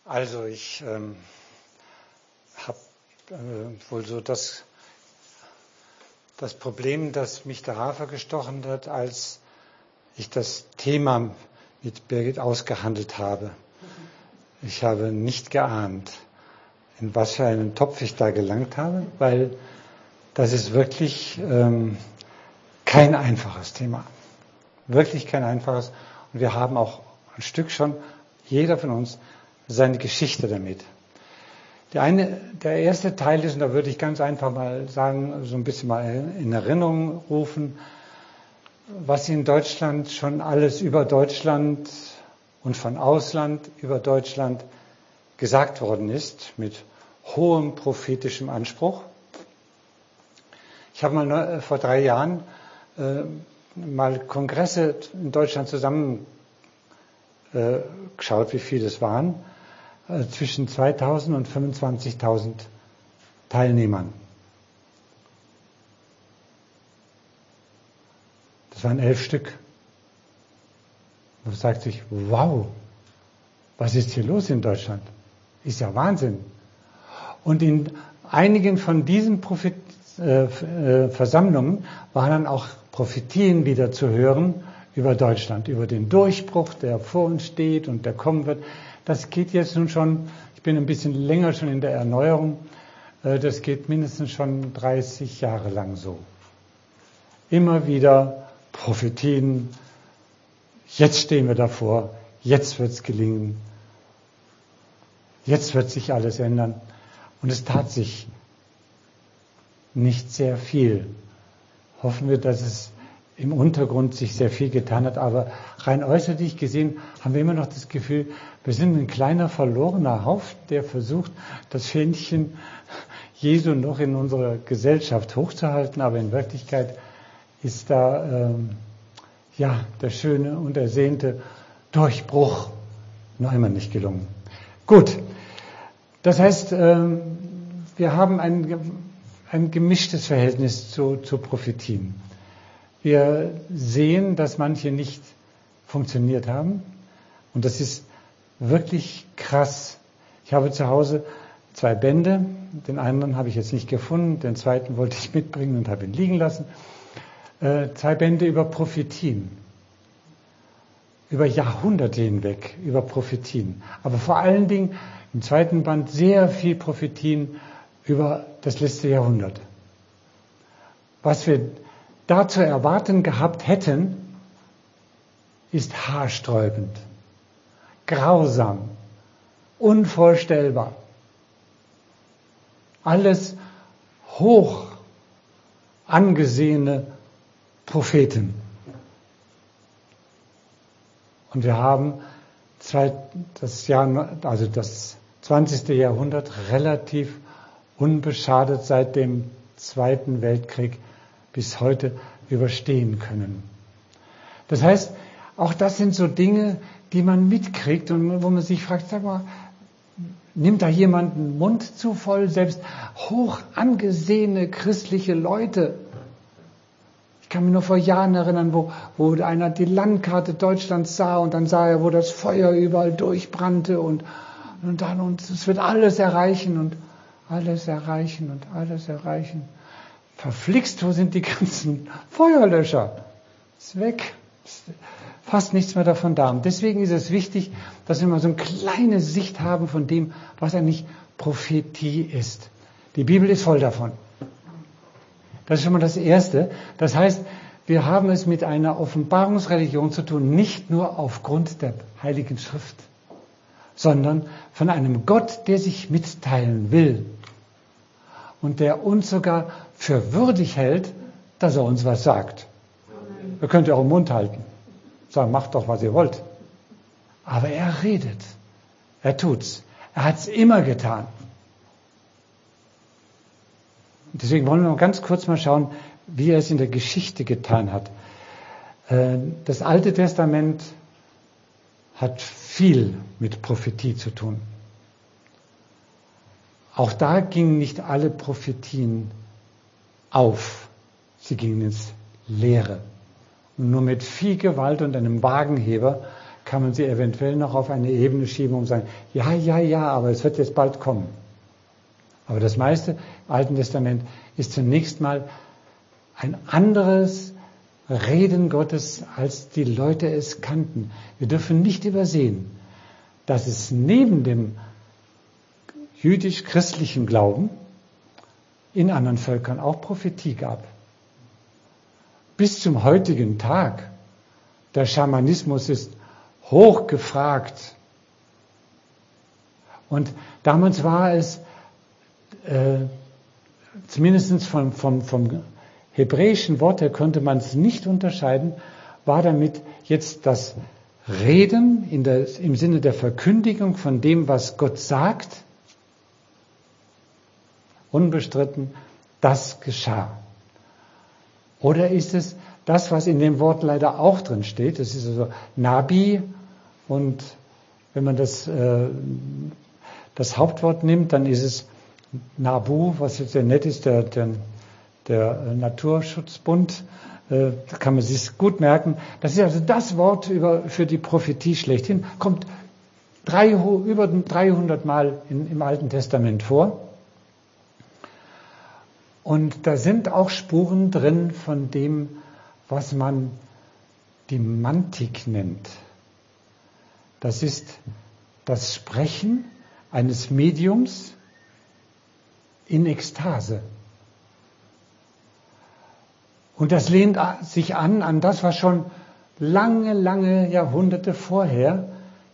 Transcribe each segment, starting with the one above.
Also ich habe wohl so das Problem, dass mich der Hafer gestochen hat, als ich das Thema mit Birgit ausgehandelt habe. Ich habe nicht geahnt, in was für einen Topf ich da gelangt habe, weil das ist wirklich kein einfaches Thema. Wirklich kein einfaches. Und wir haben auch ein Stück schon, jeder von uns, seine Geschichte damit. Der erste Teil ist, und da würde ich ganz einfach mal sagen, so ein bisschen mal in Erinnerung rufen, was in Deutschland schon alles über Deutschland und von Ausland über Deutschland gesagt worden ist, mit hohem prophetischem Anspruch. Ich habe mal vor 3 Jahren mal Kongresse in Deutschland zusammengeschaut, wie viele es waren, zwischen 2.000 und 25.000 Teilnehmern. Das waren 11 Stück. Man sagt sich, wow, was ist hier los in Deutschland? Ist ja Wahnsinn. Und in einigen von diesen Versammlungen waren dann auch Prophetien wieder zu hören über Deutschland, über den Durchbruch, der vor uns steht und der kommen wird. Das geht jetzt nun schon, ich bin ein bisschen länger schon in der Erneuerung, das geht mindestens schon 30 Jahre lang so. Immer wieder Prophetien, jetzt stehen wir davor, jetzt wird es gelingen, jetzt wird sich alles ändern. Und es tat sich nicht sehr viel. Hoffen wir, dass es im Untergrund sich sehr viel getan hat, aber rein äußerlich gesehen haben wir immer noch das Gefühl, wir sind ein kleiner verlorener Haufen, der versucht, das Fähnchen Jesu noch in unserer Gesellschaft hochzuhalten, aber in Wirklichkeit ist da der schöne und ersehnte Durchbruch noch immer nicht gelungen. Gut, das heißt, wir haben ein gemischtes Verhältnis zu Prophetien. Wir sehen, dass manche nicht funktioniert haben und das ist wirklich krass. Ich habe zu Hause 2 Bände, den einen habe ich jetzt nicht gefunden, den zweiten wollte ich mitbringen und habe ihn liegen lassen. 2 Bände über Prophetien, über Jahrhunderte hinweg, über Prophetien. Aber vor allen Dingen im zweiten Band sehr viel Prophetien über das letzte Jahrhundert. Was wir da zu erwarten gehabt hätten, ist haarsträubend, grausam, unvorstellbar. Alles hoch angesehene Propheten. Und wir haben das 20. Jahrhundert relativ unbeschadet seit dem Zweiten Weltkrieg bis heute überstehen können. Das heißt, auch das sind so Dinge, die man mitkriegt und wo man sich fragt, sag mal, nimmt da jemand den Mund zu voll? Selbst hoch angesehene christliche Leute. Ich kann mich nur vor Jahren erinnern, wo einer die Landkarte Deutschlands sah und dann sah er, wo das Feuer überall durchbrannte und es wird alles erreichen und alles erreichen und alles erreichen. Verflixt, wo sind die ganzen Feuerlöscher? Ist weg. Ist fast nichts mehr davon da. Und deswegen ist es wichtig, dass wir mal so eine kleine Sicht haben von dem, was eigentlich Prophetie ist. Die Bibel ist voll davon. Das ist schon mal das Erste. Das heißt, wir haben es mit einer Offenbarungsreligion zu tun, nicht nur aufgrund der Heiligen Schrift, sondern von einem Gott, der sich mitteilen will und der uns sogar für würdig hält, dass er uns was sagt. Ihr könnt ja auch den Mund halten, sagen, macht doch, was ihr wollt. Aber er redet, er tut's, er hat's immer getan. Und deswegen wollen wir noch ganz kurz mal schauen, wie er es in der Geschichte getan hat. Das Alte Testament hat viel mit Prophetie zu tun. Auch da gingen nicht alle Prophetien auf. Sie gingen ins Leere. Und nur mit viel Gewalt und einem Wagenheber kann man sie eventuell noch auf eine Ebene schieben und sagen, ja, aber es wird jetzt bald kommen. Aber das meiste im Alten Testament ist zunächst mal ein anderes Reden Gottes, als die Leute es kannten. Wir dürfen nicht übersehen, dass es neben dem jüdisch-christlichen Glauben in anderen Völkern auch Prophetie gab. Bis zum heutigen Tag. Der Schamanismus ist hoch gefragt. Und damals war es, zumindest vom hebräischen Wort her konnte man es nicht unterscheiden, war damit jetzt das Reden im Sinne der Verkündigung von dem, was Gott sagt, unbestritten, das geschah. Oder ist es das, was in dem Wort leider auch drin steht, das ist also Nabi, und wenn man das Hauptwort nimmt, dann ist es Nabu, was jetzt sehr nett ist, der Naturschutzbund, da kann man sich gut merken. Das ist also das Wort für die Prophetie schlechthin, kommt über 300 Mal im Alten Testament vor. Und da sind auch Spuren drin von dem, was man die Mantik nennt. Das ist das Sprechen eines Mediums in Ekstase. Und das lehnt sich an das, was schon lange Jahrhunderte vorher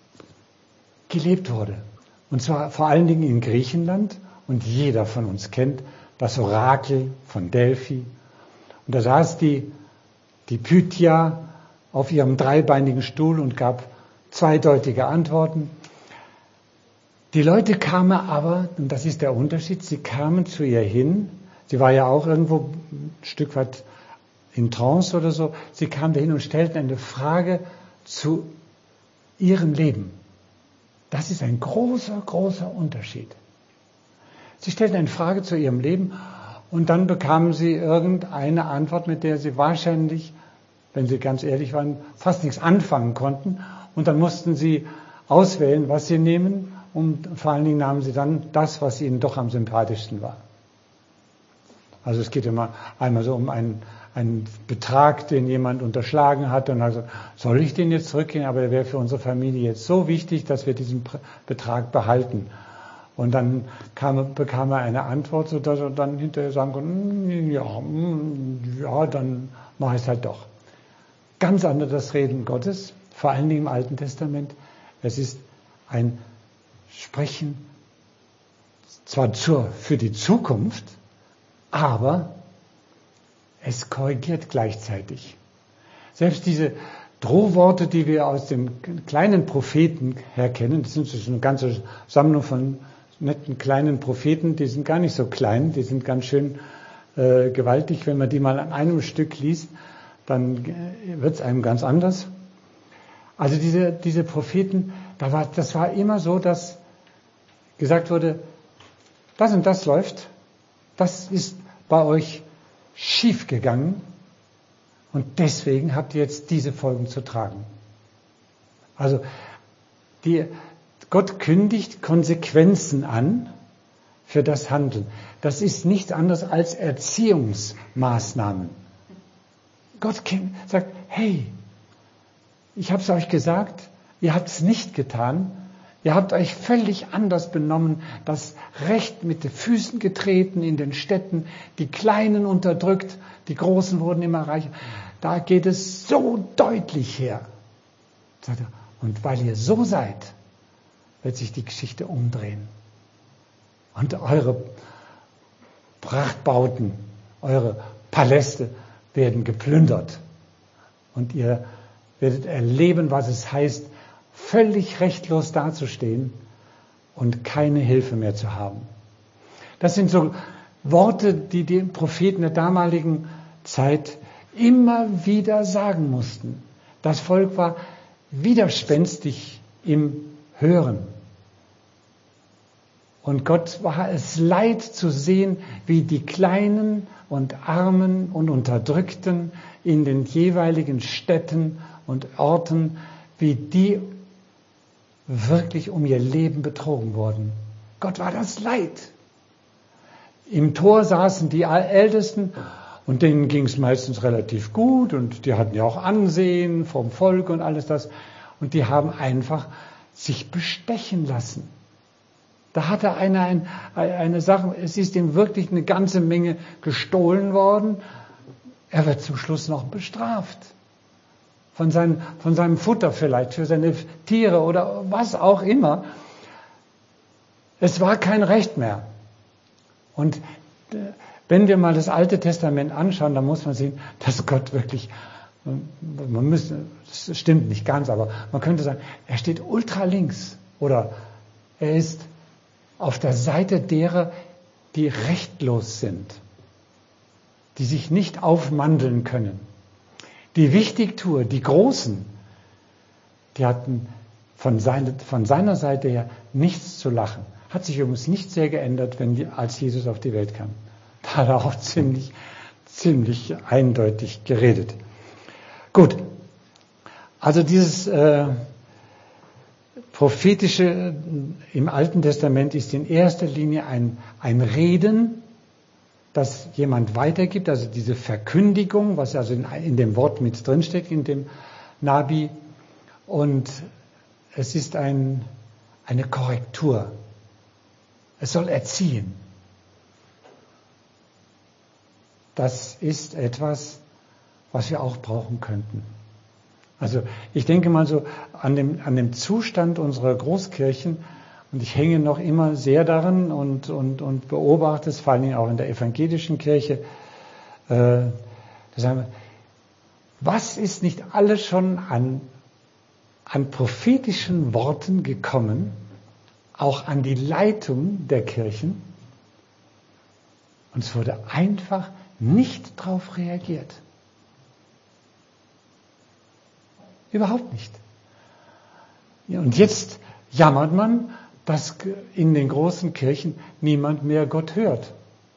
gelebt wurde. Und zwar vor allen Dingen in Griechenland. Und jeder von uns kennt das Orakel von Delphi. Und da saß die Pythia auf ihrem dreibeinigen Stuhl und gab zweideutige Antworten. Die Leute kamen aber, und das ist der Unterschied, sie kamen zu ihr hin. Sie war ja auch irgendwo ein Stück weit in Trance oder so. Sie kamen dahin und stellten eine Frage zu ihrem Leben. Das ist ein großer Unterschied. Sie stellten eine Frage zu ihrem Leben und dann bekamen sie irgendeine Antwort, mit der sie wahrscheinlich, wenn sie ganz ehrlich waren, fast nichts anfangen konnten. Und dann mussten sie auswählen, was sie nehmen. Und vor allen Dingen nahmen sie dann das, was ihnen doch am sympathischsten war. Also es geht immer einmal so um einen Betrag, den jemand unterschlagen hat. Und also soll ich den jetzt zurückgeben? Aber der wäre für unsere Familie jetzt so wichtig, dass wir diesen Betrag behalten. Und dann bekam er eine Antwort, sodass er dann hinterher sagen konnte, ja, dann mache ich es halt doch. Ganz anders das Reden Gottes, vor allen Dingen im Alten Testament. Es ist ein Sprechen zwar für die Zukunft, aber es korrigiert gleichzeitig. Selbst diese Drohworte, die wir aus dem kleinen Propheten her kennen, das ist eine ganze Sammlung von netten kleinen Propheten, die sind gar nicht so klein, die sind ganz schön gewaltig. Wenn man die mal an einem Stück liest, dann wird es einem ganz anders. Also diese Propheten, das war immer so, dass gesagt wurde, das und das läuft, das ist bei euch schief gegangen und deswegen habt ihr jetzt diese Folgen zu tragen. Also Gott kündigt Konsequenzen an für das Handeln. Das ist nichts anderes als Erziehungsmaßnahmen. Gott sagt, hey, ich habe es euch gesagt, ihr habt es nicht getan, ihr habt euch völlig anders benommen, das Recht mit den Füßen getreten in den Städten, die Kleinen unterdrückt, die Großen wurden immer reicher. Da geht es so deutlich her. Sagt er, und weil ihr so seid, wird sich die Geschichte umdrehen. Und eure Prachtbauten, eure Paläste werden geplündert. Und ihr werdet erleben, was es heißt, völlig rechtlos dazustehen und keine Hilfe mehr zu haben. Das sind so Worte, die die Propheten der damaligen Zeit immer wieder sagen mussten. Das Volk war widerspenstig im Hören. Und Gott war es leid zu sehen, wie die Kleinen und Armen und Unterdrückten in den jeweiligen Städten und Orten wie die wirklich um ihr Leben betrogen wurden. Gott war das Leid. Im Tor saßen die Ältesten und denen ging es meistens relativ gut und die hatten ja auch Ansehen vom Volk und alles das. Und die haben einfach sich bestechen lassen. Da hatte einer eine Sache, es ist ihm wirklich eine ganze Menge gestohlen worden. Er wird zum Schluss noch bestraft. Von seinem Futter vielleicht, für seine Tiere oder was auch immer. Es war kein Recht mehr. Und wenn wir mal das Alte Testament anschauen, dann muss man sehen, dass Gott wirklich, das stimmt nicht ganz, aber man könnte sagen, er steht ultralinks oder er ist auf der Seite derer, die rechtlos sind, die sich nicht aufmandeln können. Die Wichtigtuer, die Großen, die hatten von seiner Seite her nichts zu lachen. Hat sich übrigens nicht sehr geändert, als Jesus auf die Welt kam. Da hat er auch ziemlich eindeutig geredet. Gut, also dieses prophetische im Alten Testament ist in erster Linie ein Reden, das jemand weitergibt, also diese Verkündigung, was also in dem Wort mit drinsteckt, in dem Nabi. Und es ist eine Korrektur. Es soll erziehen. Das ist etwas, was wir auch brauchen könnten. Also ich denke mal so an dem Zustand unserer Großkirchen, und ich hänge noch immer sehr daran und beobachte es, vor allen Dingen auch in der evangelischen Kirche. Was ist nicht alles schon an prophetischen Worten gekommen, auch an die Leitung der Kirchen? Und es wurde einfach nicht darauf reagiert. Überhaupt nicht. Ja, und jetzt jammert man, dass in den großen Kirchen niemand mehr Gott hört.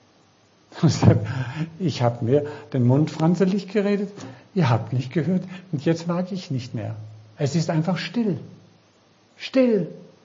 Ich habe mir den Mund franzelig geredet, ihr habt nicht gehört und jetzt mag ich nicht mehr. Es ist einfach still. Still.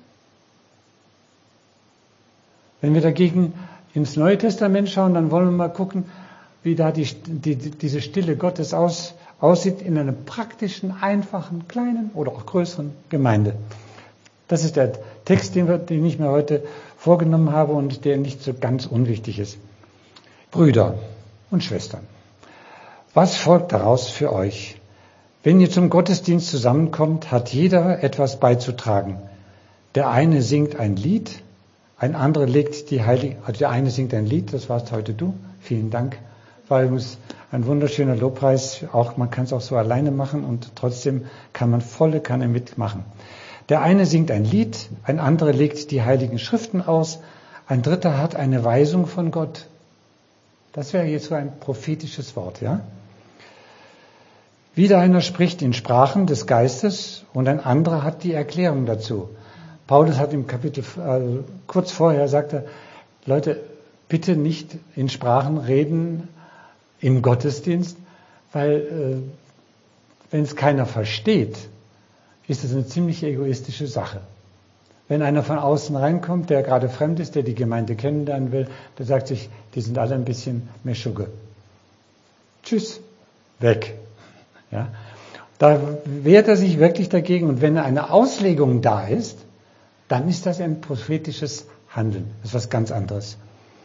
Wenn wir dagegen ins Neue Testament schauen, dann wollen wir mal gucken, wie da diese Stille Gottes aussieht in einer praktischen, einfachen, kleinen oder auch größeren Gemeinde. Das ist der Text, den ich mir heute vorgenommen habe und der nicht so ganz unwichtig ist. Brüder und Schwestern, was folgt daraus für euch? Wenn ihr zum Gottesdienst zusammenkommt, hat jeder etwas beizutragen. Der eine singt ein Lied, ein anderer legt also der eine singt ein Lied, das warst heute du, vielen Dank. War übrigens ein wunderschöner Lobpreis, man kann es auch so alleine machen und trotzdem kann man volle Kanne mitmachen. Der eine singt ein Lied, ein anderer legt die Heiligen Schriften aus, ein dritter hat eine Weisung von Gott. Das wäre jetzt so ein prophetisches Wort, ja? Wieder einer spricht in Sprachen des Geistes und ein anderer hat die Erklärung dazu. Paulus hat im Kapitel, kurz vorher sagt er, Leute, bitte nicht in Sprachen reden im Gottesdienst, weil wenn es keiner versteht, ist es eine ziemlich egoistische Sache. Wenn einer von außen reinkommt, der gerade fremd ist, der die Gemeinde kennenlernen will, der sagt sich, die sind alle ein bisschen Meschugge. Tschüss, weg. Ja? Da wehrt er sich wirklich dagegen. Und wenn eine Auslegung da ist, dann ist das ein prophetisches Handeln. Das ist was ganz anderes.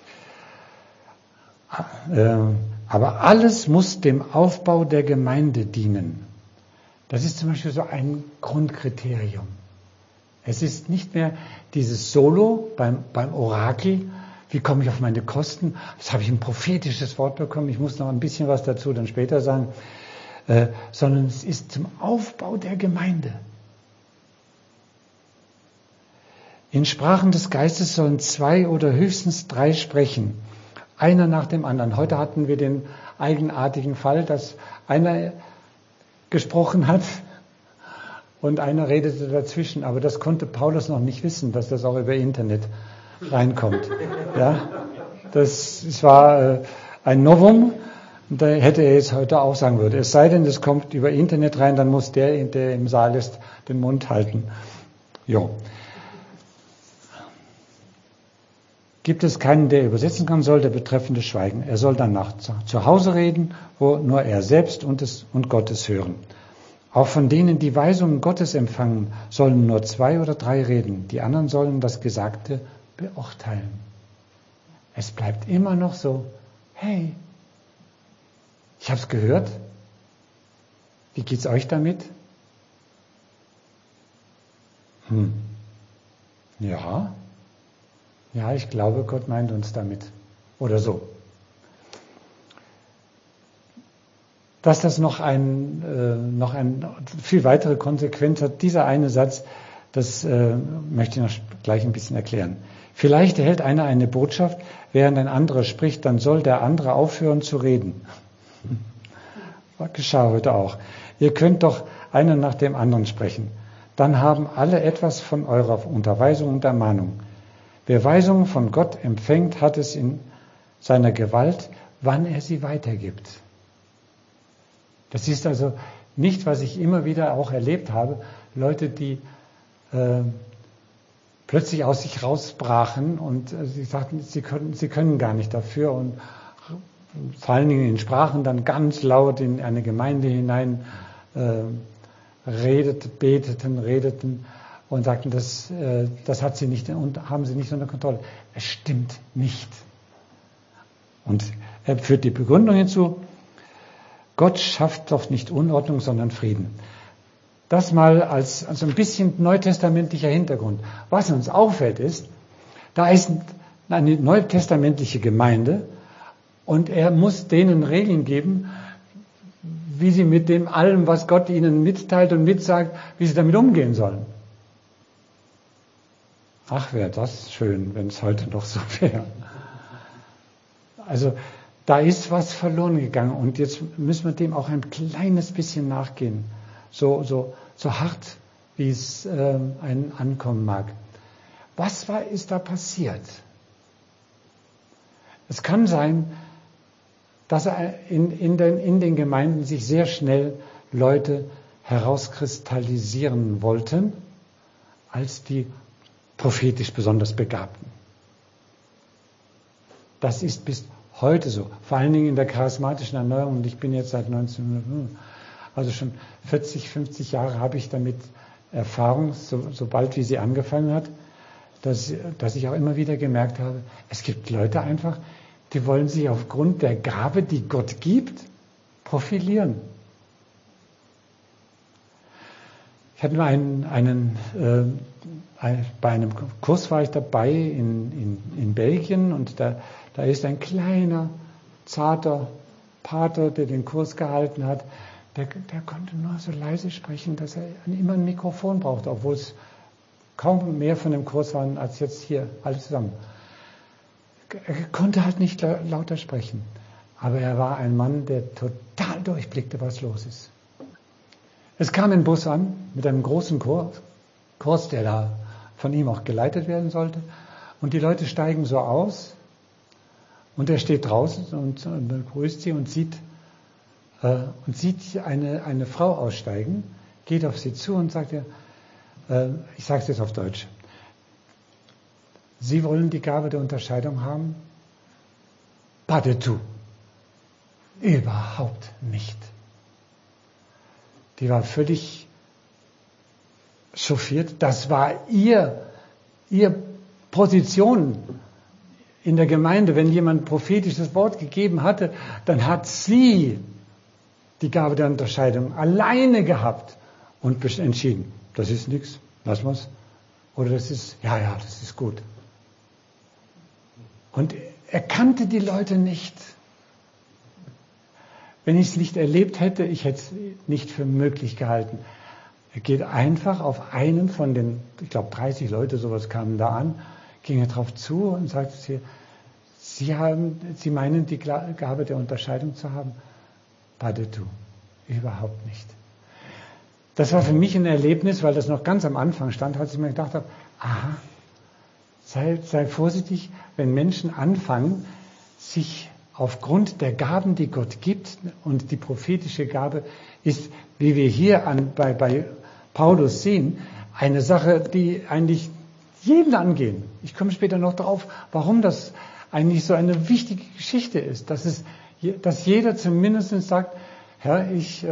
Aber alles muss dem Aufbau der Gemeinde dienen. Das ist zum Beispiel so ein Grundkriterium. Es ist nicht mehr dieses Solo beim Orakel. Wie komme ich auf meine Kosten? Jetzt habe ich ein prophetisches Wort bekommen. Ich muss noch ein bisschen was dazu dann später sagen. Sondern es ist zum Aufbau der Gemeinde. In Sprachen des Geistes sollen 2 oder höchstens 3 sprechen. Einer nach dem anderen. Heute hatten wir den eigenartigen Fall, dass einer gesprochen hat und einer redete dazwischen. Aber das konnte Paulus noch nicht wissen, dass das auch über Internet reinkommt. Ja, das war ein Novum. Und da hätte er jetzt heute auch sagen würde, es sei denn, es kommt über Internet rein, dann muss der im Saal ist, den Mund halten. Jo. Gibt es keinen, der übersetzen kann, soll der Betreffende schweigen. Er soll danach zu Hause reden, wo nur er selbst und Gottes hören. Auch von denen, die Weisungen Gottes empfangen, sollen nur 2 oder 3 reden. Die anderen sollen das Gesagte beurteilen. Es bleibt immer noch so, hey, ich habe es gehört. Wie geht's euch damit? Ja, ich glaube, Gott meint uns damit. Oder so. Dass das noch ein viel weitere Konsequenz hat, dieser eine Satz, das möchte ich noch gleich ein bisschen erklären. Vielleicht erhält einer eine Botschaft, während ein anderer spricht, dann soll der andere aufhören zu reden. Das geschah heute auch. Ihr könnt doch einer nach dem anderen sprechen. Dann haben alle etwas von eurer Unterweisung und Ermahnung. Wer Weisungen von Gott empfängt, hat es in seiner Gewalt, wann er sie weitergibt. Das ist also nicht, was ich immer wieder auch erlebt habe, Leute, die plötzlich aus sich rausbrachen und sie sagten, sie können gar nicht dafür und vor allen Dingen in Sprachen dann ganz laut in eine Gemeinde hinein redeten und sagten, das hat sie nicht und haben sie nicht unter Kontrolle. Es stimmt nicht. Und er führt die Begründung hinzu, Gott schafft doch nicht Unordnung, sondern Frieden. Das mal als ein bisschen neutestamentlicher Hintergrund. Was uns auffällt ist, da ist eine neutestamentliche Gemeinde und er muss denen Regeln geben, wie sie mit dem allem, was Gott ihnen mitteilt und mitsagt, wie sie damit umgehen sollen. Ach, wäre das schön, wenn es heute noch so wäre. Also da ist was verloren gegangen und jetzt müssen wir dem auch ein kleines bisschen nachgehen. So hart, wie es einen ankommen mag. Was ist da passiert? Es kann sein, dass in den Gemeinden sich sehr schnell Leute herauskristallisieren wollten, als die prophetisch besonders Begabten. Das ist bis heute so, vor allen Dingen in der charismatischen Erneuerung. Und ich bin jetzt seit 1900, also schon 40, 50 Jahre habe ich damit Erfahrung, sobald wie sie angefangen hat, dass ich auch immer wieder gemerkt habe, es gibt Leute einfach, die wollen sich aufgrund der Gabe, die Gott gibt, profilieren. Ich hatte mal bei einem Kurs war ich dabei in Belgien und da ist ein kleiner, zarter Pater, der den Kurs gehalten hat, der konnte nur so leise sprechen, dass er immer ein Mikrofon brauchte, obwohl es kaum mehr von dem Kurs waren als jetzt hier, alle zusammen. Er konnte halt nicht lauter sprechen, aber er war ein Mann, der total durchblickte, was los ist. Es kam ein Bus an mit einem großen Kurs, der da von ihm auch geleitet werden sollte, und die Leute steigen so aus und er steht draußen und begrüßt sie und sieht eine Frau aussteigen, geht auf sie zu und sagt ihr, ich sage es jetzt auf Deutsch, Sie wollen die Gabe der Unterscheidung haben? Pas du tout. Überhaupt nicht. Die war völlig chauffiert. Das war ihr Position in der Gemeinde. Wenn jemand prophetisches Wort gegeben hatte, dann hat sie die Gabe der Unterscheidung alleine gehabt und entschieden, das ist nichts, lassen wir es. Oder das ist, ja, das ist gut. Und er kannte die Leute nicht. Wenn ich es nicht erlebt hätte, ich hätte es nicht für möglich gehalten. Er geht einfach auf einen von den, ich glaube 30 Leute, sowas kamen da an, ging er drauf zu und sagte, Sie meinen die Gabe der Unterscheidung zu haben? Pas du tout. Überhaupt nicht. Das war für mich ein Erlebnis, weil das noch ganz am Anfang stand, als ich mir gedacht habe, aha, sei vorsichtig, wenn Menschen anfangen, sich aufgrund der Gaben, die Gott gibt, und die prophetische Gabe ist, wie wir hier bei Paulus sehen, eine Sache, die eigentlich jeden angehen. Ich komme später noch darauf, warum das eigentlich so eine wichtige Geschichte ist, dass jeder zumindest sagt, Herr, ich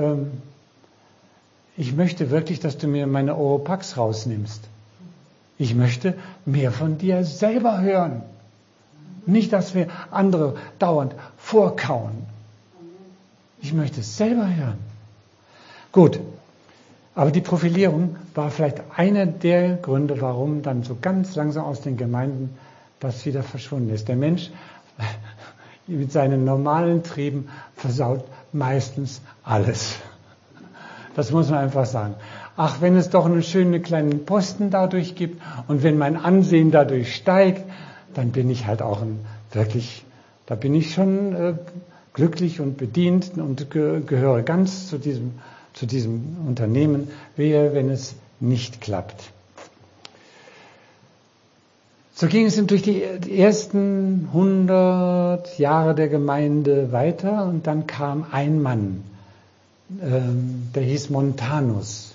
möchte wirklich, dass du mir meine Oropax rausnimmst. Ich möchte mehr von dir selber hören. Nicht, dass wir andere dauernd vorkauen. Ich möchte es selber hören. Gut, aber die Profilierung war vielleicht einer der Gründe, warum dann so ganz langsam aus den Gemeinden das wieder verschwunden ist. Der Mensch mit seinen normalen Trieben versaut meistens alles. Das muss man einfach sagen. Ach, wenn es doch einen schönen kleinen Posten dadurch gibt und wenn mein Ansehen dadurch steigt, dann bin ich halt auch da bin ich schon glücklich und bedient und gehöre ganz zu diesem Unternehmen, wehe, wenn es nicht klappt. So ging es durch die ersten 100 Jahre der Gemeinde weiter und dann kam ein Mann, der hieß Montanus.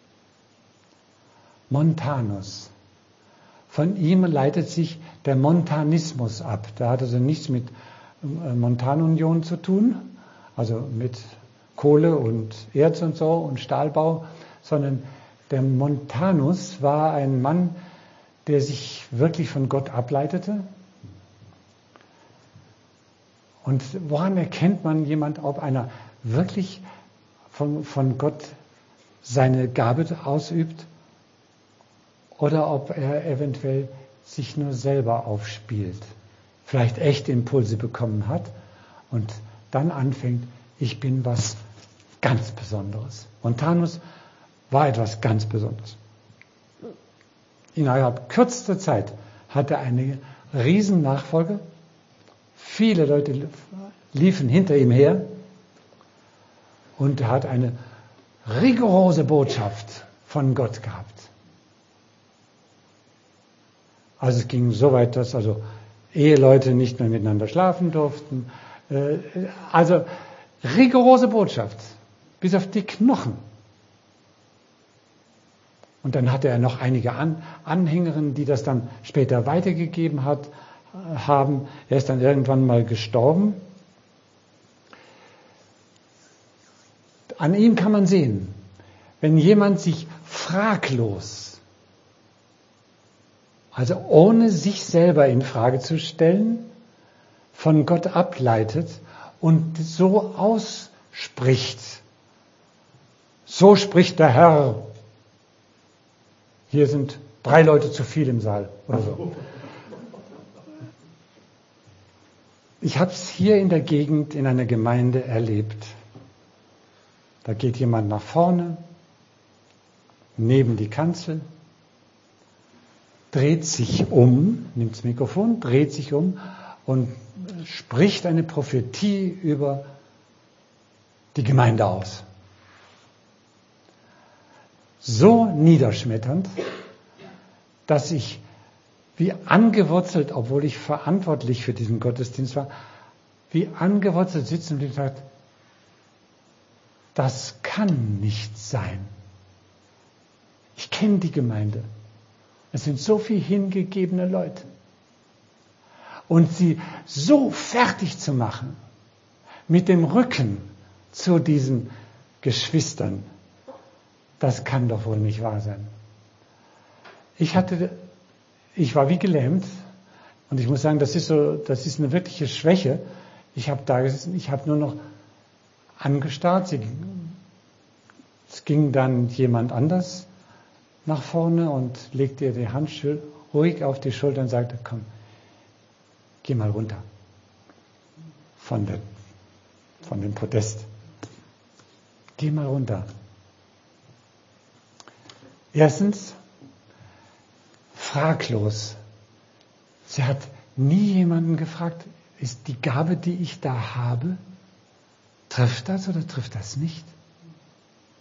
Montanus. Von ihm leitet sich der Montanismus ab. Der hat also nichts mit Montanunion zu tun, also mit Kohle und Erz und so und Stahlbau, sondern der Montanus war ein Mann, der sich wirklich von Gott ableitete. Und woran erkennt man jemand, ob einer wirklich von Gott seine Gabe ausübt oder ob er eventuell sich nur selber aufspielt, vielleicht echte Impulse bekommen hat und dann anfängt, ich bin was ganz Besonderes. Montanus war etwas ganz Besonderes. Innerhalb kürzester Zeit hatte er eine riesen Nachfolge. Viele Leute liefen hinter ihm her und er hat eine rigorose Botschaft von Gott gehabt. Also es ging so weit, dass Eheleute nicht mehr miteinander schlafen durften. Also rigorose Botschaft, bis auf die Knochen. Und dann hatte er noch einige Anhängerinnen, die das dann später weitergegeben haben. Er ist dann irgendwann mal gestorben. An ihm kann man sehen, wenn jemand sich fraglos, also ohne sich selber in Frage zu stellen, von Gott ableitet und so ausspricht. So spricht der Herr. Hier sind 3 Leute zu viel im Saal oder so. Ich habe es hier in der Gegend in einer Gemeinde erlebt. Da geht jemand nach vorne, neben die Kanzel, dreht sich um, nimmt das Mikrofon, dreht sich um und spricht eine Prophetie über die Gemeinde aus. So niederschmetternd, dass ich wie angewurzelt, obwohl ich verantwortlich für diesen Gottesdienst war, wie angewurzelt sitzen und gesagt, das kann nicht sein. Ich kenne die Gemeinde. Es sind so viel hingegebene Leute. Und sie so fertig zu machen, mit dem Rücken zu diesen Geschwistern, das kann doch wohl nicht wahr sein. Ich war wie gelähmt und ich muss sagen, das ist eine wirkliche Schwäche. Ich habe da gesessen, ich habe nur noch angestarrt. Es ging dann jemand anders nach vorne und legte ihr die Hand ruhig auf die Schulter und sagte, komm, geh mal runter von dem Podest. Geh mal runter. Erstens, fraglos. Sie hat nie jemanden gefragt, ist die Gabe, die ich da habe, trifft das oder trifft das nicht?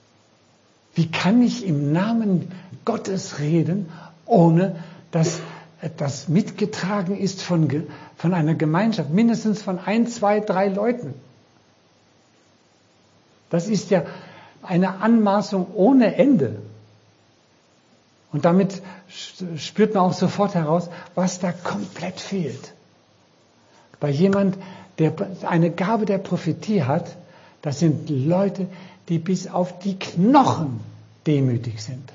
Wie kann ich im Namen Gottes reden, ohne dass das mitgetragen ist von einer Gemeinschaft, mindestens von 1, 2, 3 Leuten. Das ist ja eine Anmaßung ohne Ende. Und damit spürt man auch sofort heraus, was da komplett fehlt. Bei jemand, der eine Gabe der Prophetie hat, das sind Leute, die bis auf die Knochen demütig sind.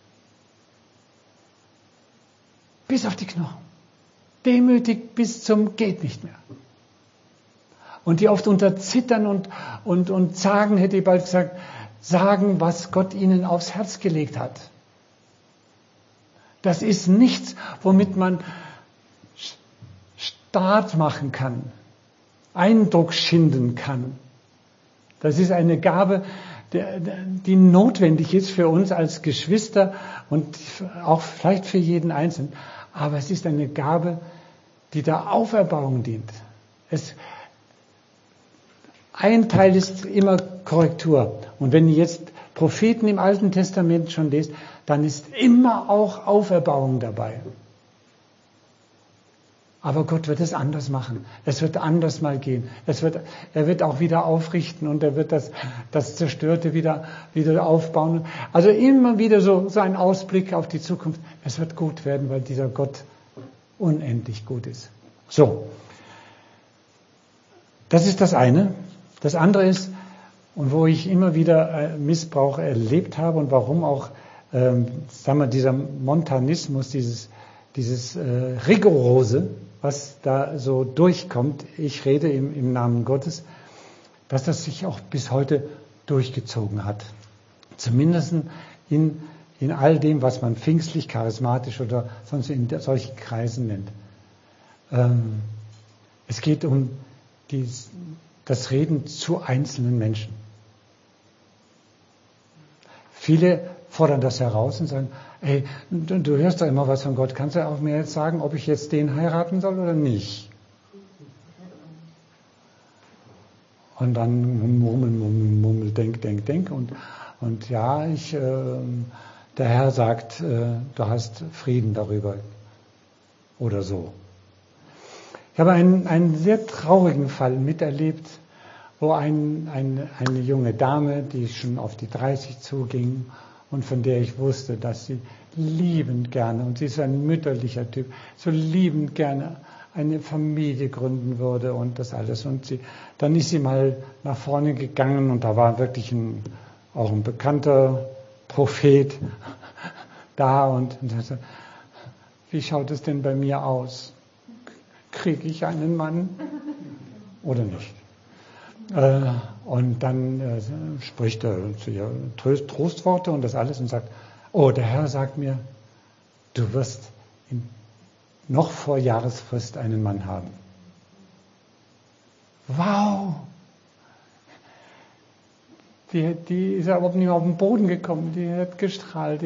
Bis auf die Knochen. Demütig bis zum geht nicht mehr. Und die oft unter Zittern und sagen, hätte ich bald gesagt, sagen, was Gott ihnen aufs Herz gelegt hat. Das ist nichts, womit man Staat machen kann, Eindruck schinden kann. Das ist eine Gabe, die notwendig ist für uns als Geschwister und auch vielleicht für jeden Einzelnen. Aber es ist eine Gabe, die der Auferbauung dient. Ein Teil ist immer Korrektur. Und wenn ihr jetzt Propheten im Alten Testament schon lest, dann ist immer auch Auferbauung dabei. Aber Gott wird es anders machen. Es wird anders mal gehen. Er wird auch wieder aufrichten und er wird das Zerstörte wieder aufbauen. Also immer wieder so ein Ausblick auf die Zukunft. Es wird gut werden, weil dieser Gott unendlich gut ist. So. Das ist das eine. Das andere ist, und wo ich immer wieder Missbrauch erlebt habe und warum auch, dieser Montanismus, dieses Rigorose, was da so durchkommt, ich rede im Namen Gottes, dass das sich auch bis heute durchgezogen hat. Zumindest in all dem, was man pfingstlich, charismatisch oder sonst in solchen Kreisen nennt. Es geht um das Reden zu einzelnen Menschen. Viele fordern das heraus und sagen, hey, du hörst doch immer was von Gott, kannst du auch mir jetzt sagen, ob ich jetzt den heiraten soll oder nicht? Und dann murmel, denk und ja, der Herr sagt, du hast Frieden darüber oder so. Ich habe einen sehr traurigen Fall miterlebt, wo eine junge Dame, die schon auf die 30 zuging und von der ich wusste, dass sie liebend gerne, und sie ist ein mütterlicher Typ, so liebend gerne eine Familie gründen würde und das alles. Und dann ist sie mal nach vorne gegangen und da war wirklich auch ein bekannter Prophet da und sagte, wie schaut es denn bei mir aus? Kriege ich einen Mann oder nicht? Und dann spricht er zu ihr Trostworte und das alles und sagt, oh, der Herr sagt mir, du wirst noch vor Jahresfrist einen Mann haben. Wow! Die ist überhaupt nicht mehr auf den Boden gekommen, die hat gestrahlt.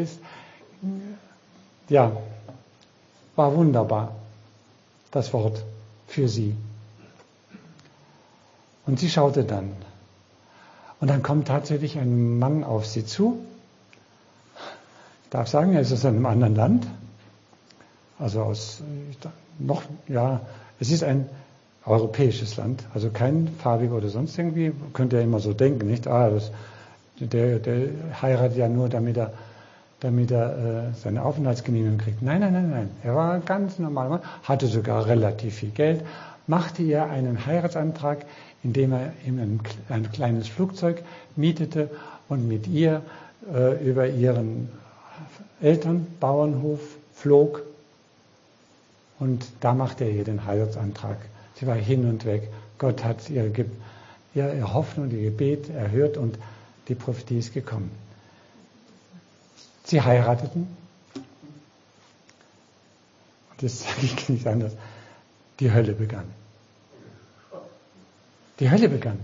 Ja, war wunderbar, das Wort für sie. Und sie schaute dann. Und dann kommt tatsächlich ein Mann auf sie zu. Ich darf sagen, er ist aus einem anderen Land. Also es ist ein europäisches Land, also kein farbiger oder sonst irgendwie. Könnt ihr immer so denken, nicht? Der heiratet ja nur, damit er seine Aufenthaltsgenehmigung kriegt. Nein. Er war ein ganz normaler Mann, hatte sogar relativ viel Geld, machte ihr einen Heiratsantrag, indem er ihm ein kleines Flugzeug mietete und mit ihr über ihren Elternbauernhof flog. Und da machte er ihr den Heiratsantrag. Sie war hin und weg. Gott hat ihre Hoffnung, ihr Gebet erhört und die Prophetie ist gekommen. Sie heirateten. Und das sage ich nicht anders. Die Hölle begann. Die Hölle begann.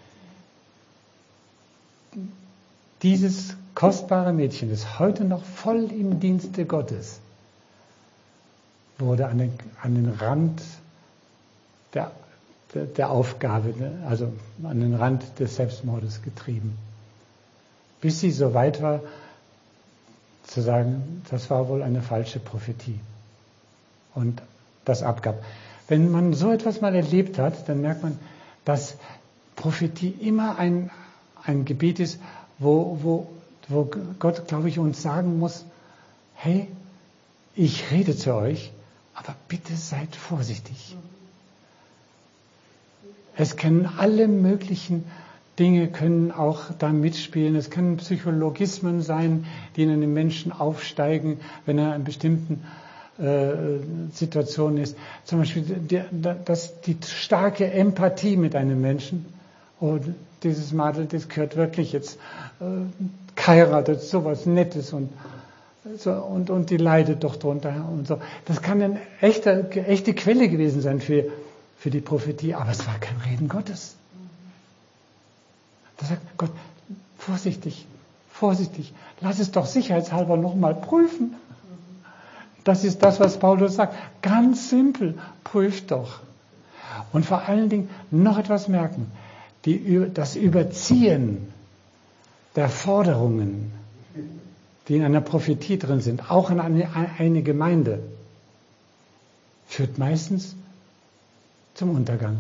Dieses kostbare Mädchen ist heute noch voll im Dienste Gottes, wurde an den Rand der Aufgabe, also an den Rand des Selbstmordes getrieben. Bis sie so weit war, zu sagen, das war wohl eine falsche Prophetie. und das abgab. Wenn man so etwas mal erlebt hat, dann merkt man, dass Prophetie immer ein Gebiet ist, wo Gott, glaube ich, uns sagen muss, hey, ich rede zu euch, aber bitte seid vorsichtig. Es können alle möglichen Dinge können auch da mitspielen. Es können Psychologismen sein, die in einem Menschen aufsteigen, wenn er in bestimmten Situationen ist. Zum Beispiel die starke Empathie mit einem Menschen. Oh, dieses Madel, das gehört wirklich jetzt geheiratet, sowas Nettes und die leidet doch drunter und so. Das kann eine echte Quelle gewesen sein für die Prophetie, aber es war kein Reden Gottes. Da sagt Gott, vorsichtig, lass es doch sicherheitshalber nochmal prüfen. Das ist das, was Paulus sagt. Ganz simpel, prüft doch. Und vor allen Dingen noch etwas merken, das Überziehen der Forderungen, die in einer Prophetie drin sind, auch in eine Gemeinde, führt meistens zum Untergang.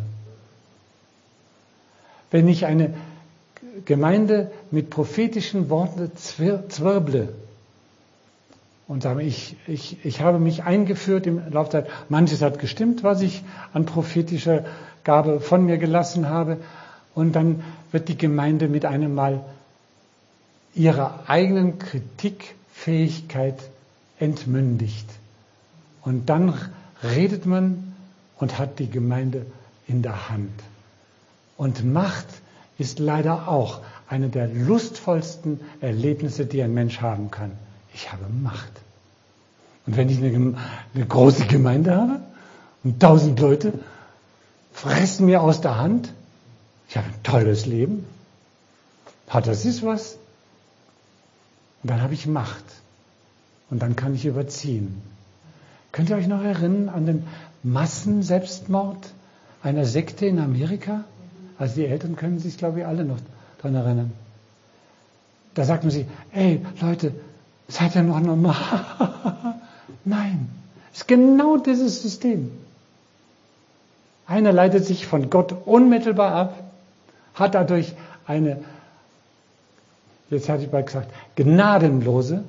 Wenn ich eine Gemeinde mit prophetischen Worten zwirble und sage, ich habe mich eingeführt im Laufe der Zeit, manches hat gestimmt, was ich an prophetischer Gabe von mir gelassen habe, und dann wird die Gemeinde mit einem Mal ihrer eigenen Kritikfähigkeit entmündigt. Und dann redet man und hat die Gemeinde in der Hand. Und Macht ist leider auch eine der lustvollsten Erlebnisse, die ein Mensch haben kann. Ich habe Macht. Und wenn ich eine große Gemeinde habe und 1000 Leute fressen mir aus der Hand, ich habe ein tolles Leben. Das ist was. Und dann habe ich Macht. Und dann kann ich überziehen. Könnt ihr euch noch erinnern an den Massenselbstmord einer Sekte in Amerika? Also die Eltern können sich, glaube ich, alle noch daran erinnern. Da sagt man sich, ey Leute, seid ihr noch normal? Nein, es ist genau dieses System. Einer leitet sich von Gott unmittelbar ab, hat dadurch eine, jetzt hatte ich mal gesagt, gnadenlose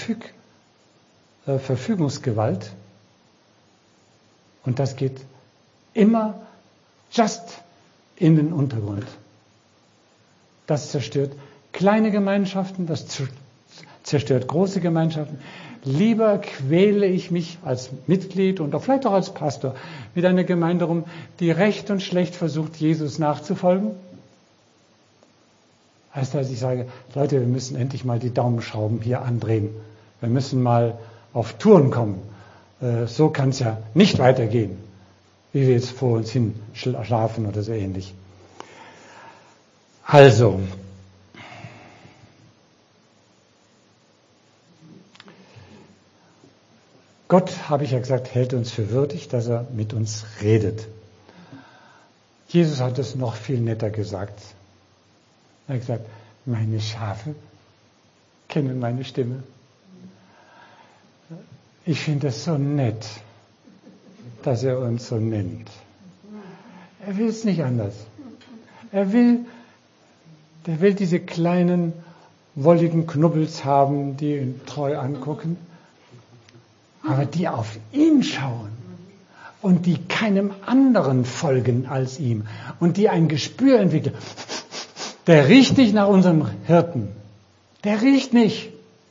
Verfügungsgewalt. Und das geht immer just in den Untergrund. Das zerstört kleine Gemeinschaften, das zerstört große Gemeinschaften. Lieber quäle ich mich als Mitglied und auch vielleicht auch als Pastor mit einer Gemeinde rum, die recht und schlecht versucht, Jesus nachzufolgen, als dass ich sage, Leute, wir müssen endlich mal die Daumenschrauben hier andrehen. Wir müssen mal auf Touren kommen. So kann es ja nicht weitergehen, wie wir jetzt vor uns hin schlafen oder so ähnlich. Also, Gott, habe ich ja gesagt, hält uns für würdig, dass er mit uns redet. Jesus hat es noch viel netter gesagt. Er hat gesagt, meine Schafe kennen meine Stimme. Ich finde es so nett, dass er uns so nennt. Er will es nicht anders. Der will diese kleinen, wolligen Knubbels haben, die ihn treu angucken, aber die auf ihn schauen und die keinem anderen folgen als ihm und die ein Gespür entwickeln. Der riecht nicht nach unserem Hirten. Der riecht nicht.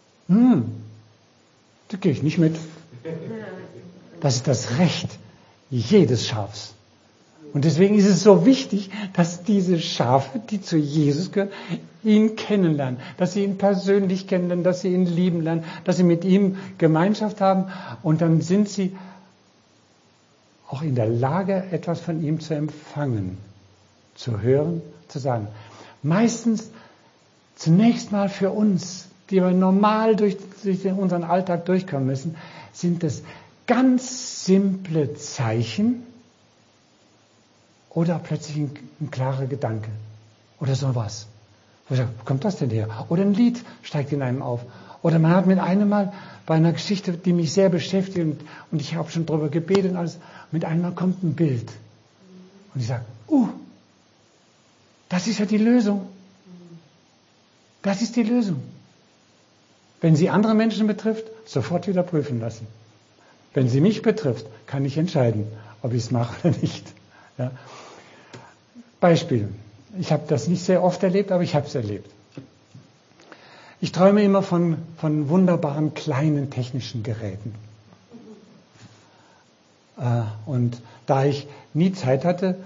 Da gehe ich nicht mit. Das ist das Recht jedes Schafs. Und deswegen ist es so wichtig, dass diese Schafe, die zu Jesus gehören, ihn kennenlernen, dass sie ihn persönlich kennenlernen, dass sie ihn lieben lernen, dass sie mit ihm Gemeinschaft haben, und dann sind sie auch in der Lage, etwas von ihm zu empfangen, zu hören, zu sagen. Meistens zunächst mal für uns, die wir normal durch unseren Alltag durchkommen müssen, sind es ganz simple Zeichen oder plötzlich ein klarer Gedanke oder sowas. Wo kommt das denn her? Oder ein Lied steigt in einem auf. Oder man hat mit einem Mal bei einer Geschichte, die mich sehr beschäftigt und ich habe schon darüber gebetet und alles, mit einem Mal kommt ein Bild. Und ich sage, das ist ja die Lösung. Das ist die Lösung. Wenn sie andere Menschen betrifft, sofort wieder prüfen lassen. Wenn sie mich betrifft, kann ich entscheiden, ob ich es mache oder nicht. Ja. Beispiel. Ich habe das nicht sehr oft erlebt, aber ich habe es erlebt. Ich träume immer von wunderbaren kleinen technischen Geräten. Und da ich nie Zeit hatte,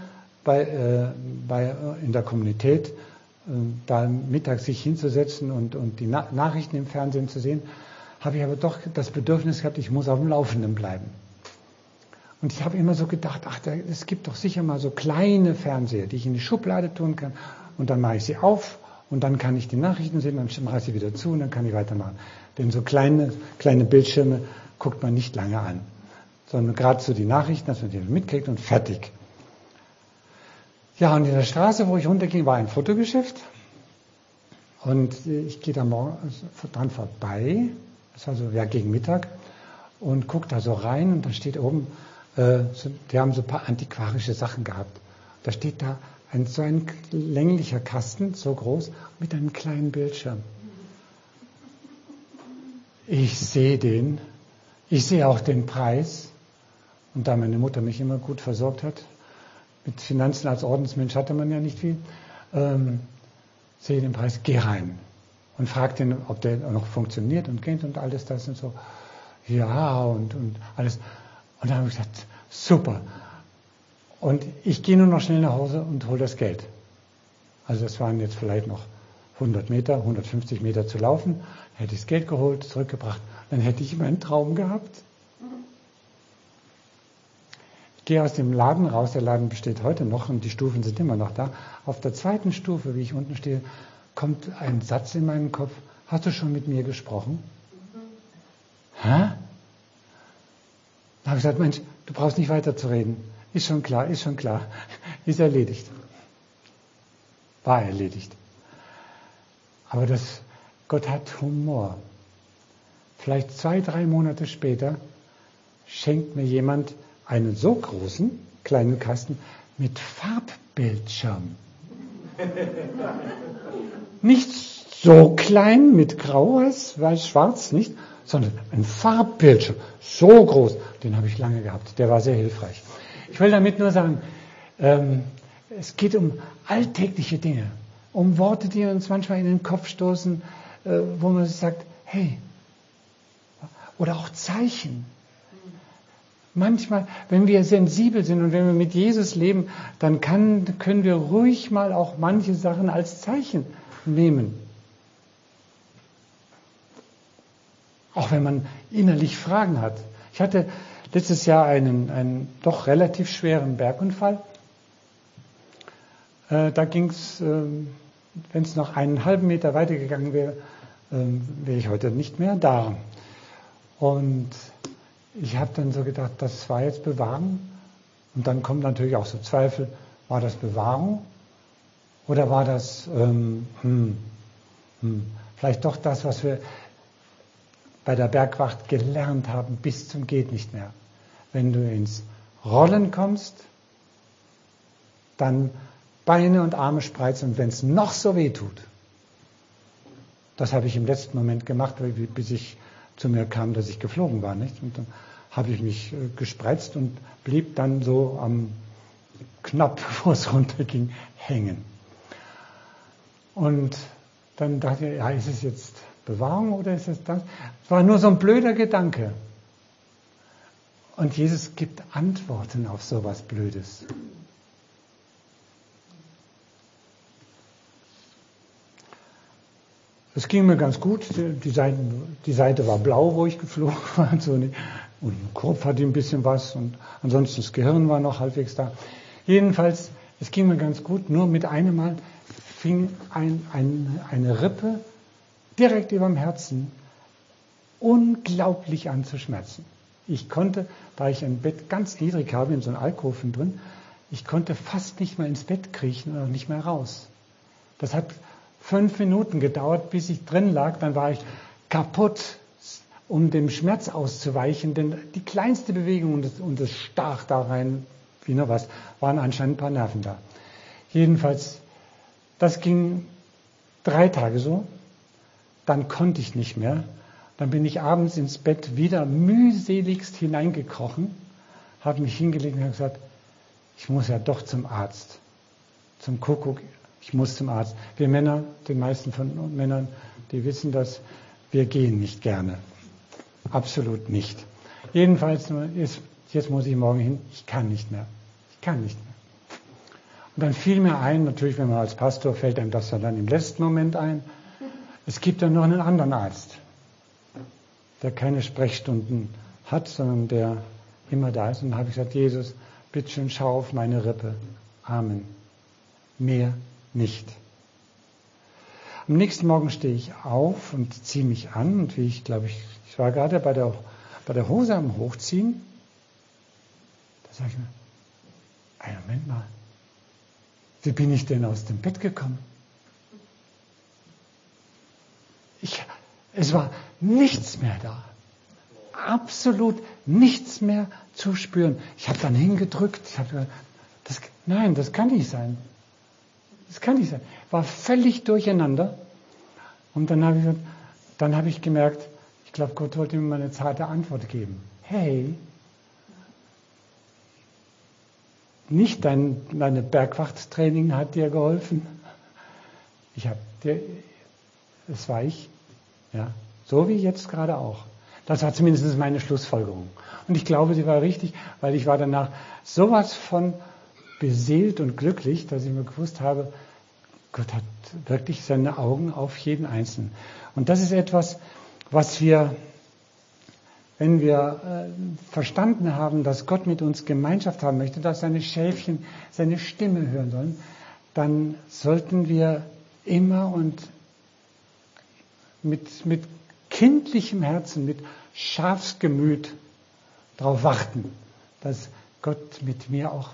in der Kommunität da mittags sich hinzusetzen und die Nachrichten im Fernsehen zu sehen, habe ich aber doch das Bedürfnis gehabt, ich muss auf dem Laufenden bleiben. Und ich habe immer so gedacht, es gibt doch sicher mal so kleine Fernseher, die ich in die Schublade tun kann und dann mache ich sie auf und dann kann ich die Nachrichten sehen, dann mache ich sie wieder zu und dann kann ich weitermachen. Denn so kleine Bildschirme guckt man nicht lange an, sondern gerade so die Nachrichten, dass man die mitkriegt und fertig. Ja, und in der Straße, wo ich runterging, war ein Fotogeschäft und ich gehe da dran vorbei, das war so gegen Mittag, und gucke da so rein und da steht oben, die haben so ein paar antiquarische Sachen gehabt. Da steht da so ein länglicher Kasten, so groß, mit einem kleinen Bildschirm. Ich sehe den, ich sehe auch den Preis. Und da meine Mutter mich immer gut versorgt hat, mit Finanzen als Ordensmensch hatte man ja nicht viel, sehe den Preis, geh rein und frag den, ob der noch funktioniert und geht und alles das und so. Ja, und alles. Und dann habe ich gesagt, super. Und ich gehe nur noch schnell nach Hause und hole das Geld. Also das waren jetzt vielleicht noch 100 Meter, 150 Meter zu laufen. Hätte ich das Geld geholt, zurückgebracht, dann hätte ich meinen Traum gehabt. Ich gehe aus dem Laden raus, der Laden besteht heute noch und die Stufen sind immer noch da. Auf der zweiten Stufe, wie ich unten stehe, kommt ein Satz in meinen Kopf, hast du schon mit mir gesprochen? Hä? Da habe ich gesagt, Mensch, du brauchst nicht weiterzureden. Ist schon klar, ist erledigt. War erledigt. Aber Gott hat Humor. Vielleicht 2-3 Monate später schenkt mir jemand einen so großen kleinen Kasten mit Farbbildschirm. Nicht so klein mit grau, weiß, schwarz, nicht, sondern ein Farbbildschirm, so groß. Den habe ich lange gehabt, der war sehr hilfreich. Ich will damit nur sagen, es geht um alltägliche Dinge, um Worte, die uns manchmal in den Kopf stoßen, wo man sagt, hey, oder auch Zeichen. Manchmal, wenn wir sensibel sind und wenn wir mit Jesus leben, dann können wir ruhig mal auch manche Sachen als Zeichen nehmen. Auch wenn man innerlich Fragen hat. Ich hatte letztes Jahr einen doch relativ schweren Bergunfall. Da ging es, wenn es noch einen halben Meter weitergegangen wäre, wäre ich heute nicht mehr da. Und ich habe dann so gedacht, das war jetzt Bewahrung. Und dann kommt natürlich auch so Zweifel, war das Bewahrung? Oder war das vielleicht doch das, was wir bei der Bergwacht gelernt haben, bis zum geht nicht mehr. Wenn du ins Rollen kommst, dann Beine und Arme spreizen und wenn es noch so weh tut. Das habe ich im letzten Moment gemacht, bis ich zu mir kam, dass ich geflogen war, nicht? Und dann habe ich mich gespreizt und blieb dann so knapp, bevor es runterging, hängen. Und dann dachte ich, ja, ist es jetzt Bewahrung oder ist es das? Es war nur so ein blöder Gedanke. Und Jesus gibt Antworten auf sowas Blödes. Es ging mir ganz gut. Die Seite war blau, wo ich geflogen war. Und im Kopf hatte ich ein bisschen was. Und ansonsten das Gehirn war noch halbwegs da. Jedenfalls, es ging mir ganz gut. Nur mit einem Mal fing eine Rippe direkt über dem Herzen unglaublich an zu schmerzen. Ich konnte, da ich ein Bett ganz niedrig habe, in so einem Alkoven drin, ich konnte fast nicht mehr ins Bett kriechen oder nicht mehr raus. Das hat 5 Minuten gedauert, bis ich drin lag. Dann war ich kaputt, um dem Schmerz auszuweichen. Denn die kleinste Bewegung und das stach da rein, wie noch was, waren anscheinend ein paar Nerven da. Jedenfalls, das ging 3 Tage so. Dann konnte ich nicht mehr. Dann bin ich abends ins Bett wieder mühseligst hineingekrochen, habe mich hingelegt und habe gesagt, ich muss ja doch zum Arzt. Zum Kuckuck, ich muss zum Arzt. Wir Männer, die meisten von Männern, die wissen das, wir gehen nicht gerne. Absolut nicht. Jedenfalls, jetzt muss ich morgen hin, ich kann nicht mehr. Ich kann nicht mehr. Und dann fiel mir ein, natürlich, wenn man als Pastor, fällt einem das dann im letzten Moment ein, es gibt ja noch einen anderen Arzt, der keine Sprechstunden hat, sondern der immer da ist. Und dann habe ich gesagt, Jesus, bitte schön, schau auf meine Rippe. Amen. Mehr nicht. Am nächsten Morgen stehe ich auf und ziehe mich an. Und wie ich war gerade bei der Hose am Hochziehen. Da sage ich mir, Moment mal, wie bin ich denn aus dem Bett gekommen? Es war nichts mehr da. Absolut nichts mehr zu spüren. Ich habe dann hingedrückt. Ich habe gesagt, nein, das kann nicht sein. Das kann nicht sein. War völlig durcheinander. Und dann habe ich gemerkt, ich glaube, Gott wollte mir mal eine zarte Antwort geben. Hey, nicht deine Bergwachttraining hat dir geholfen. Das war ich. Ja, so wie jetzt gerade auch. Das war zumindest meine Schlussfolgerung. Und ich glaube, sie war richtig, weil ich war danach sowas von beseelt und glücklich, dass ich mir gewusst habe, Gott hat wirklich seine Augen auf jeden Einzelnen. Und das ist etwas, was wir, wenn wir verstanden haben, dass Gott mit uns Gemeinschaft haben möchte, dass seine Schäfchen seine Stimme hören sollen, dann sollten wir immer und mit kindlichem Herzen, mit Schafsgemüt darauf warten, dass Gott mit mir auch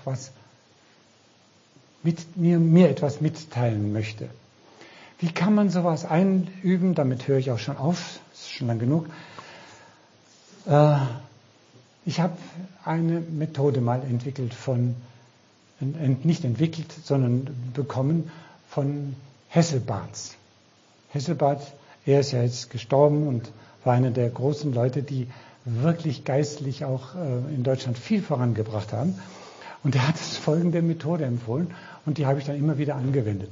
mir etwas mitteilen möchte. Wie kann man sowas einüben? Damit höre ich auch schon auf, das ist schon lang genug. Ich habe eine Methode mal entwickelt nicht entwickelt, sondern bekommen von Hesselbards. Hesselbards, er ist ja jetzt gestorben und war einer der großen Leute, die wirklich geistlich auch in Deutschland viel vorangebracht haben. Und er hat folgende Methode empfohlen und die habe ich dann immer wieder angewendet.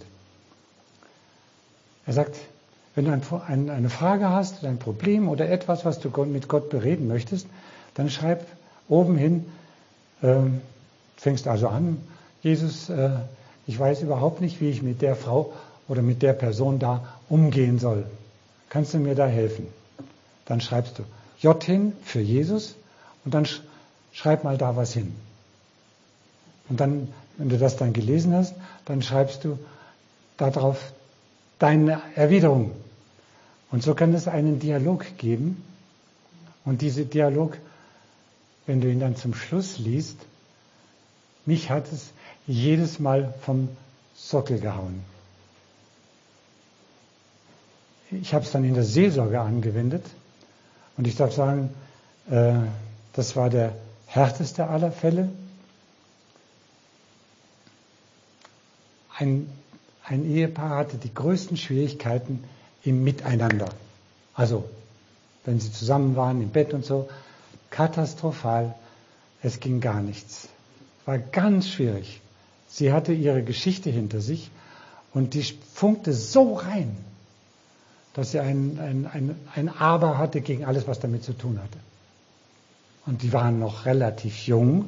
Er sagt, wenn du eine Frage hast, ein Problem oder etwas, was du mit Gott bereden möchtest, dann schreib oben hin, fängst also an, Jesus, ich weiß überhaupt nicht, wie ich mit der Frau oder mit der Person da umgehen soll. Kannst du mir da helfen? Dann schreibst du J hin für Jesus und dann schreib mal da was hin. Und dann, wenn du das dann gelesen hast, dann schreibst du darauf deine Erwiderung. Und so kann es einen Dialog geben. Und dieser Dialog, wenn du ihn dann zum Schluss liest, mich hat es jedes Mal vom Sockel gehauen. Ich habe es dann in der Seelsorge angewendet und ich darf sagen, das war der härteste aller Fälle. Ein Ehepaar hatte die größten Schwierigkeiten im Miteinander. Also, wenn sie zusammen waren im Bett und so, katastrophal, es ging gar nichts. War ganz schwierig. Sie hatte ihre Geschichte hinter sich und die funkte so rein, dass sie ein Aber hatte gegen alles, was damit zu tun hatte. Und die waren noch relativ jung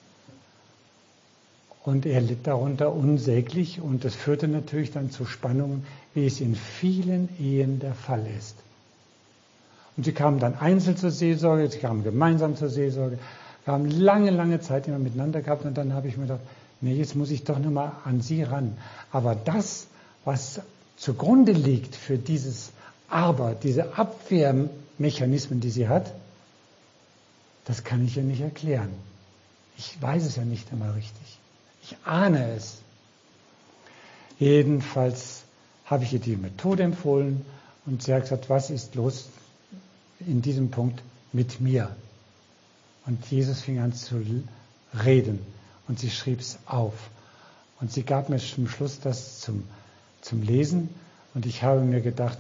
und er litt darunter unsäglich und das führte natürlich dann zu Spannungen, wie es in vielen Ehen der Fall ist. Und sie kamen dann einzeln zur Seelsorge, sie kamen gemeinsam zur Seelsorge, wir haben lange Zeit immer miteinander gehabt und dann habe ich mir gedacht, nee, jetzt muss ich doch nochmal an sie ran. Aber das, was zugrunde liegt für dieses Aber, diese Abwehrmechanismen, die sie hat, das kann ich ihr nicht erklären. Ich weiß es ja nicht immer richtig. Ich ahne es. Jedenfalls habe ich ihr die Methode empfohlen und sie hat gesagt, was ist los in diesem Punkt mit mir? Und Jesus fing an zu reden und sie schrieb es auf. Und sie gab mir zum Schluss das zum Lesen und ich habe mir gedacht,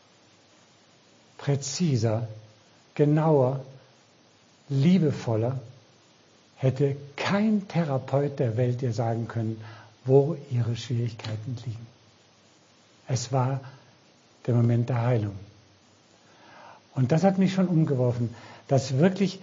präziser, genauer, liebevoller hätte kein Therapeut der Welt ihr sagen können, wo ihre Schwierigkeiten liegen. Es war der Moment der Heilung. Und das hat mich schon umgeworfen, dass wirklich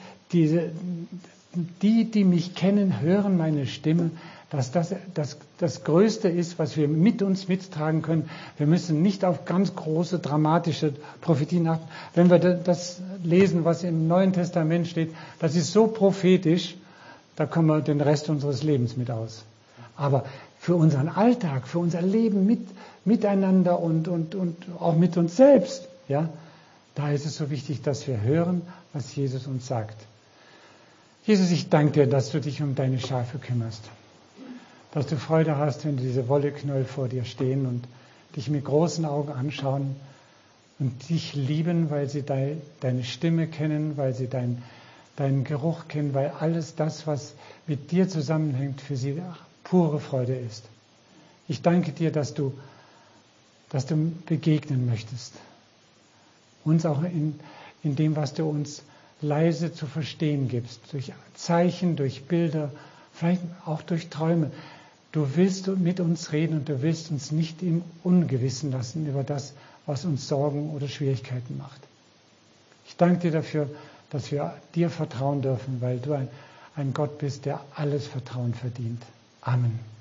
die mich kennen, hören meine Stimme, dass das Größte ist, was wir mit uns mittragen können. Wir müssen nicht auf ganz große, dramatische Prophetien achten. Wenn wir das lesen, was im Neuen Testament steht, das ist so prophetisch, da kommen wir den Rest unseres Lebens mit aus. Aber für unseren Alltag, für unser Leben miteinander und auch mit uns selbst, ja, da ist es so wichtig, dass wir hören, was Jesus uns sagt. Jesus, ich danke dir, dass du dich um deine Schafe kümmerst. Dass du Freude hast, wenn diese Wolleknäuel vor dir stehen und dich mit großen Augen anschauen und dich lieben, weil sie deine Stimme kennen, weil sie deinen Geruch kennen, weil alles das, was mit dir zusammenhängt, für sie pure Freude ist. Ich danke dir, dass du begegnen möchtest. Uns auch in dem, was du uns leise zu verstehen gibst, durch Zeichen, durch Bilder, vielleicht auch durch Träume. Du willst mit uns reden und du willst uns nicht im Ungewissen lassen über das, was uns Sorgen oder Schwierigkeiten macht. Ich danke dir dafür, dass wir dir vertrauen dürfen, weil du ein Gott bist, der alles Vertrauen verdient. Amen.